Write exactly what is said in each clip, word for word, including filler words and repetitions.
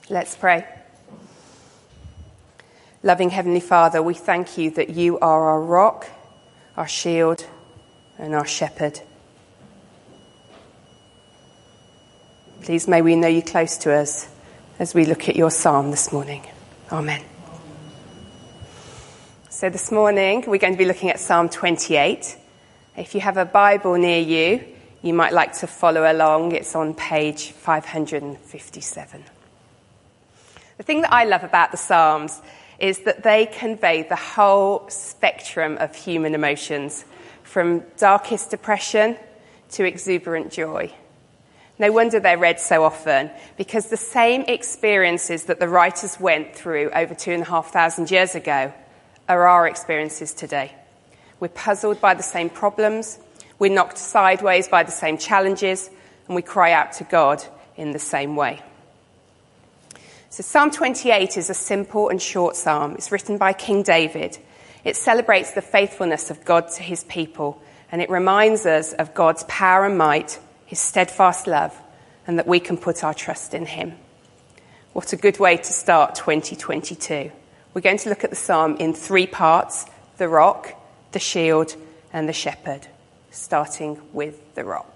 Let's pray. Loving Heavenly Father, we thank you that you are our rock, our shield, and our shepherd. Please may we know you close to us as we look at your psalm this morning. Amen. So this morning we're going to be looking at Psalm twenty-eight. If you have a Bible near you, you might like to follow along. It's on page five hundred fifty-seven. The thing that I love about the Psalms is that they convey the whole spectrum of human emotions, from darkest depression to exuberant joy. No wonder they're read so often, because the same experiences that the writers went through over two and a half thousand years ago are our experiences today. We're puzzled by the same problems, we're knocked sideways by the same challenges, and we cry out to God in the same way. So Psalm twenty-eight is a simple and short psalm. It's written by King David. It celebrates the faithfulness of God to his people, and it reminds us of God's power and might, his steadfast love, and that we can put our trust in him. What a good way to start twenty twenty-two. We're going to look at the psalm in three parts: the rock, the shield, and the shepherd, starting with the rock.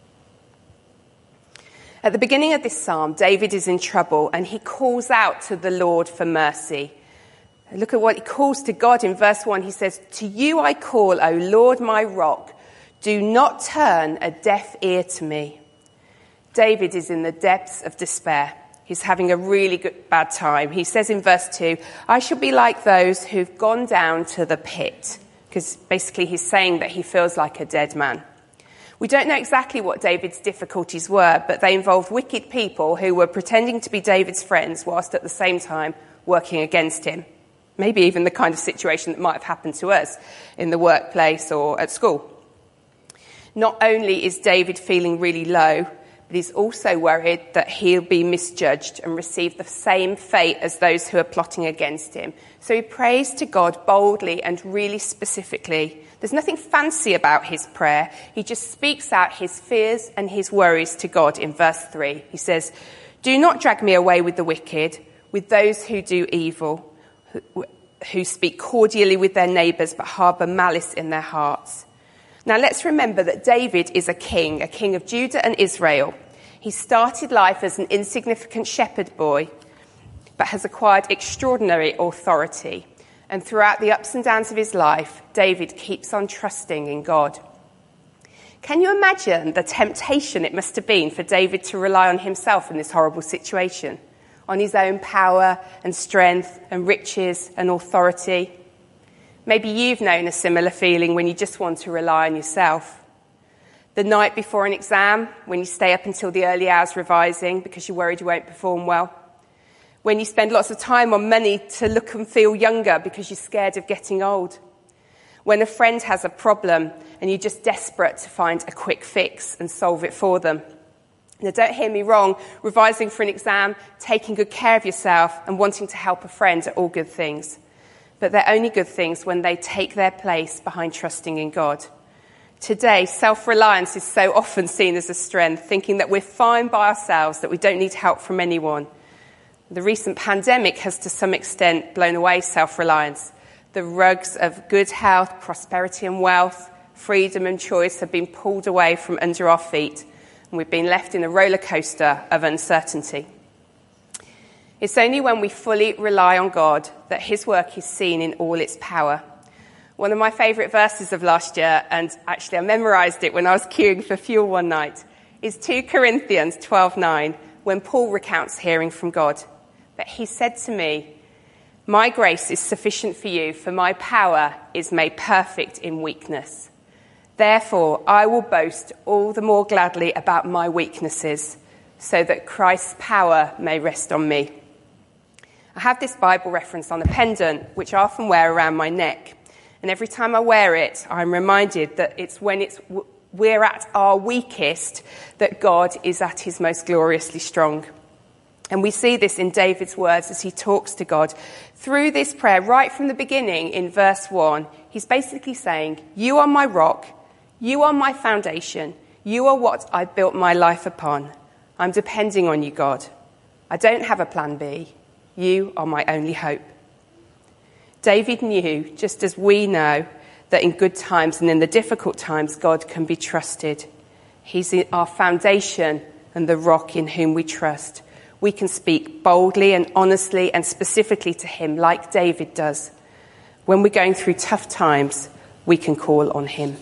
At the beginning of this psalm, David is in trouble and he calls out to the Lord for mercy. Look at what he calls to God in verse one. He says, "To you I call, O Lord, my rock. Do not turn a deaf ear to me." David is in the depths of despair. He's having a really good, bad time. He says in verse two, "I shall be like those who've gone down to the pit." Because basically he's saying that he feels like a dead man. We don't know exactly what David's difficulties were, but they involved wicked people who were pretending to be David's friends whilst at the same time working against him. Maybe even the kind of situation that might have happened to us in the workplace or at school. Not only is David feeling really low, but he's also worried that he'll be misjudged and receive the same fate as those who are plotting against him. So he prays to God boldly and really specifically. There's nothing fancy about his prayer. He just speaks out his fears and his worries to God in verse three. He says, "Do not drag me away with the wicked, with those who do evil, who, who speak cordially with their neighbours but harbour malice in their hearts." Now let's remember that David is a king, a king of Judah and Israel. He started life as an insignificant shepherd boy, but has acquired extraordinary authority. And throughout the ups and downs of his life, David keeps on trusting in God. Can you imagine the temptation it must have been for David to rely on himself in this horrible situation? On his own power and strength and riches and authority? Maybe you've known a similar feeling when you just want to rely on yourself. The night before an exam, when you stay up until the early hours revising because you're worried you won't perform well. When you spend lots of time on money to look and feel younger because you're scared of getting old. When a friend has a problem and you're just desperate to find a quick fix and solve it for them. Now, don't hear me wrong, revising for an exam, taking good care of yourself and wanting to help a friend are all good things. But they're only good things when they take their place behind trusting in God. Today, self-reliance is so often seen as a strength, thinking that we're fine by ourselves, that we don't need help from anyone. The recent pandemic has to some extent blown away self-reliance. The rugs of good health, prosperity and wealth, freedom and choice have been pulled away from under our feet, and we've been left in a roller coaster of uncertainty. It's only when we fully rely on God that his work is seen in all its power. One of my favourite verses of last year, and actually I memorised it when I was queuing for fuel one night, is Second Corinthians twelve nine, when Paul recounts hearing from God. But he said to me, "My grace is sufficient for you, for my power is made perfect in weakness. Therefore, I will boast all the more gladly about my weaknesses, so that Christ's power may rest on me." I have this Bible reference on a pendant, which I often wear around my neck. And every time I wear it, I'm reminded that it's when it's we're at our weakest that God is at his most gloriously strong. And we see this in David's words as he talks to God. Through this prayer, right from the beginning in verse one, he's basically saying, "You are my rock, you are my foundation, you are what I built my life upon. I'm depending on you, God. I don't have a plan B. You are my only hope. David knew, just as we know, that in good times and in the difficult times, God can be trusted. He's our foundation and the rock in whom we trust. We can speak boldly and honestly and specifically to him like David does. When we're going through tough times, we can call on him.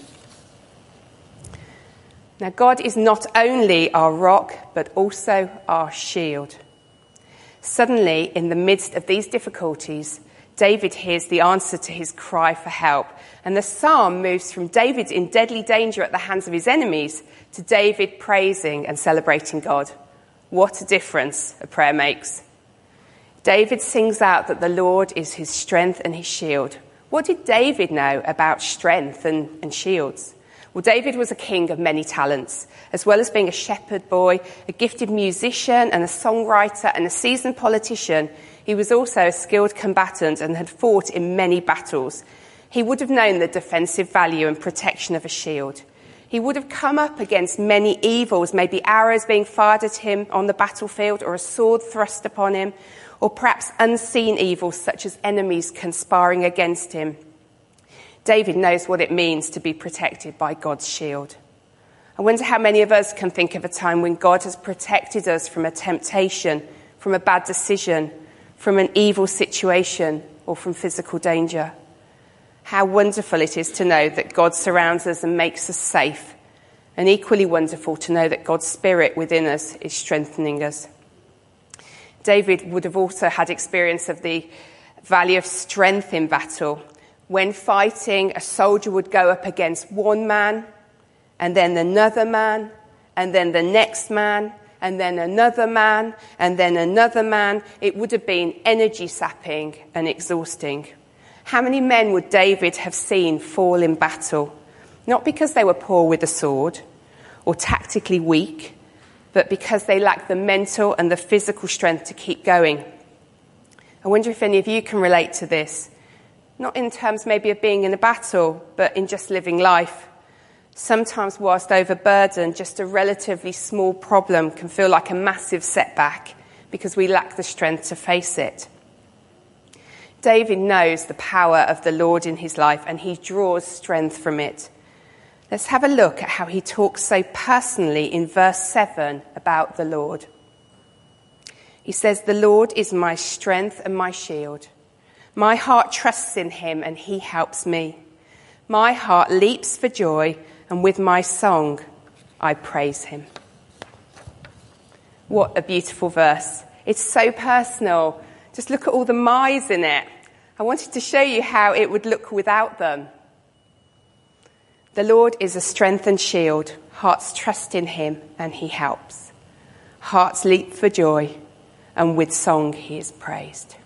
Now, God is not only our rock, but also our shield. Suddenly, in the midst of these difficulties, David hears the answer to his cry for help. And the psalm moves from David in deadly danger at the hands of his enemies to David praising and celebrating God. What a difference a prayer makes. David sings out that the Lord is his strength and his shield. What did David know about strength and, and shields? Well, David was a king of many talents. As well as being a shepherd boy, a gifted musician and a songwriter and a seasoned politician, he was also a skilled combatant and had fought in many battles. He would have known the defensive value and protection of a shield. He would have come up against many evils, maybe arrows being fired at him on the battlefield or a sword thrust upon him, or perhaps unseen evils such as enemies conspiring against him. David knows what it means to be protected by God's shield. I wonder how many of us can think of a time when God has protected us from a temptation, from a bad decision, from an evil situation, or from physical danger. How wonderful it is to know that God surrounds us and makes us safe, and equally wonderful to know that God's Spirit within us is strengthening us. David would have also had experience of the value of strength in battle. When fighting, a soldier would go up against one man, and then another man, and then the next man, and then another man, and then another man. It would have been energy sapping and exhausting. How many men would David have seen fall in battle? Not because they were poor with a sword or tactically weak, but because they lacked the mental and the physical strength to keep going. I wonder if any of you can relate to this. Not in terms maybe of being in a battle, but in just living life. Sometimes whilst overburdened, just a relatively small problem can feel like a massive setback because we lack the strength to face it. David knows the power of the Lord in his life and he draws strength from it. Let's have a look at how he talks so personally in verse seven about the Lord. He says, "The Lord is my strength and my shield. My heart trusts in him and he helps me. My heart leaps for joy and with my song I praise him." What a beautiful verse. It's so personal. Just look at all the my's in it. I wanted to show you how it would look without them. The Lord is a strength and shield. Hearts trust in him and he helps. Hearts leap for joy and with song he is praised.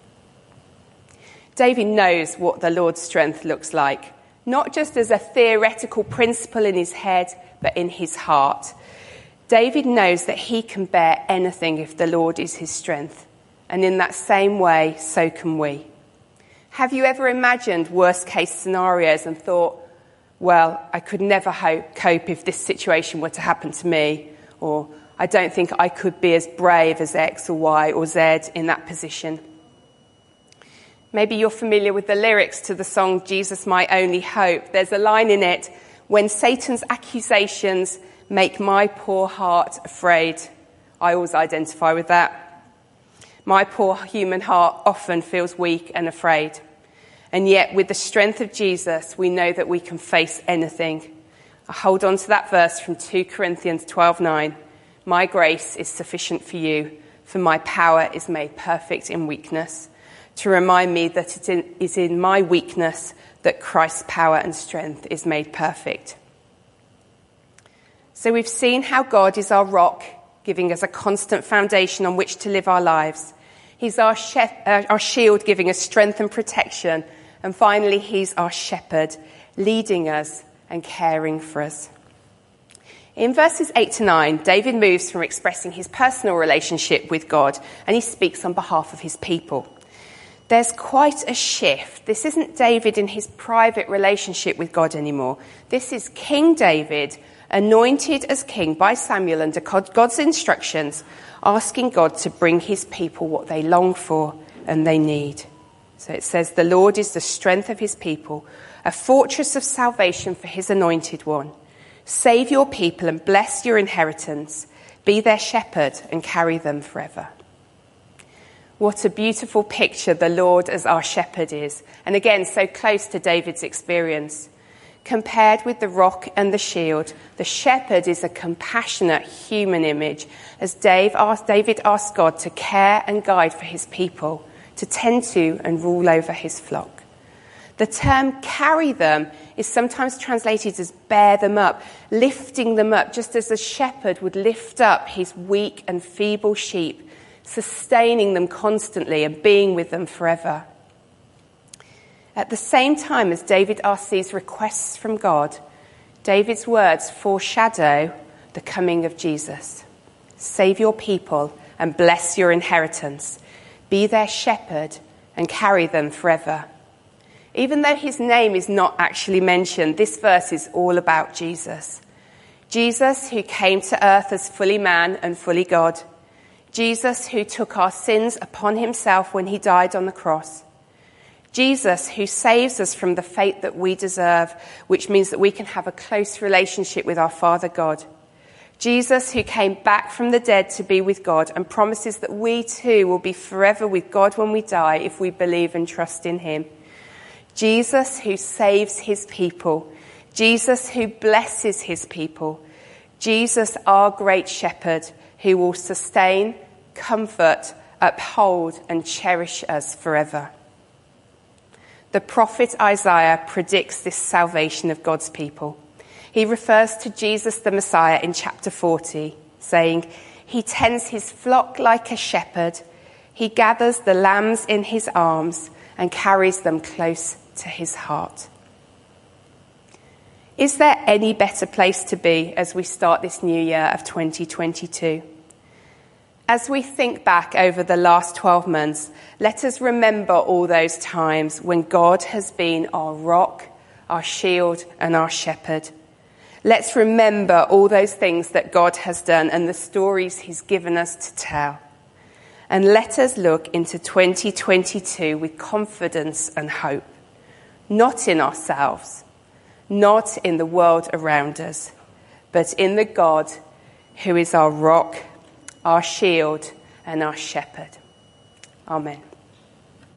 David knows what the Lord's strength looks like, not just as a theoretical principle in his head, but in his heart. David knows that he can bear anything if the Lord is his strength. And in that same way, so can we. Have you ever imagined worst-case scenarios and thought, well, I could never hope, cope if this situation were to happen to me, or I don't think I could be as brave as X or Y or Z in that position? Maybe you're familiar with the lyrics to the song, "Jesus My Only Hope." There's a line in it, "When Satan's accusations make my poor heart afraid." I always identify with that. My poor human heart often feels weak and afraid. And yet, with the strength of Jesus, we know that we can face anything. I hold on to that verse from Second Corinthians twelve nine. "My grace is sufficient for you, for my power is made perfect in weakness," to remind me that it is in my weakness that Christ's power and strength is made perfect. So we've seen how God is our rock, giving us a constant foundation on which to live our lives. He's our, she- uh, our shield, giving us strength and protection. And finally, he's our shepherd, leading us and caring for us. In verses eight to nine, David moves from expressing his personal relationship with God, and he speaks on behalf of his people. There's quite a shift. This isn't David in his private relationship with God anymore. This is King David anointed as king by Samuel under God's instructions, asking God to bring his people what they long for and they need. So it says, the Lord is the strength of his people, a fortress of salvation for his anointed one. Save your people and bless your inheritance. Be their shepherd and carry them forever. What a beautiful picture the Lord as our shepherd is. And again, so close to David's experience. Compared with the rock and the shield, the shepherd is a compassionate human image as Dave asked, David asked God to care and guide for his people, to tend to and rule over his flock. The term carry them is sometimes translated as bear them up, lifting them up, just as a shepherd would lift up his weak and feeble sheep, sustaining them constantly and being with them forever. At the same time as David asks these requests from God, David's words foreshadow the coming of Jesus. Save your people and bless your inheritance. Be their shepherd and carry them forever. Even though his name is not actually mentioned, this verse is all about Jesus. Jesus who came to earth as fully man and fully God. Jesus who took our sins upon himself when he died on the cross. Jesus who saves us from the fate that we deserve, which means that we can have a close relationship with our Father God. Jesus who came back from the dead to be with God and promises that we too will be forever with God when we die if we believe and trust in him. Jesus who saves his people. Jesus who blesses his people. Jesus, our great shepherd, who will sustain, comfort, uphold and cherish us forever. The prophet Isaiah predicts this salvation of God's people. He refers to Jesus the Messiah in chapter forty, saying, he tends his flock like a shepherd. He gathers the lambs in his arms and carries them close to his heart. Is there any better place to be as we start this new year of twenty twenty-two? As we think back over the last twelve months, let us remember all those times when God has been our rock, our shield, and our shepherd. Let's remember all those things that God has done and the stories he's given us to tell. And let us look into twenty twenty-two with confidence and hope, not in ourselves, not in the world around us, but in the God who is our rock, our shield, and our shepherd. Amen.